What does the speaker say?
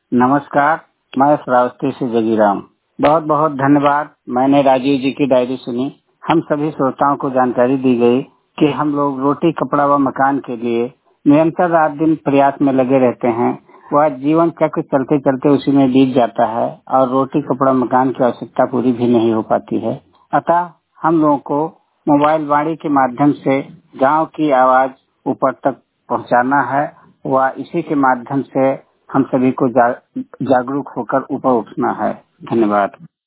नमस्कार, मैं श्रावस्ती से जगीराम। बहुत बहुत धन्यवाद। मैंने राजीव जी की डायरी सुनी। हम सभी श्रोताओं को जानकारी दी गई कि हम लोग रोटी कपड़ा व मकान के लिए निरंतर रात दिन प्रयास में लगे रहते हैं। वह जीवन चक्र चलते चलते उसी में बीत जाता है और रोटी कपड़ा मकान की आवश्यकता पूरी भी नहीं हो पाती है। अतः हम लोगों को मोबाइल वाणी के माध्यम से गांव की आवाज ऊपर तक पहुंचाना है व इसी के माध्यम से हम सभी को जागरूक होकर ऊपर उठना है। धन्यवाद।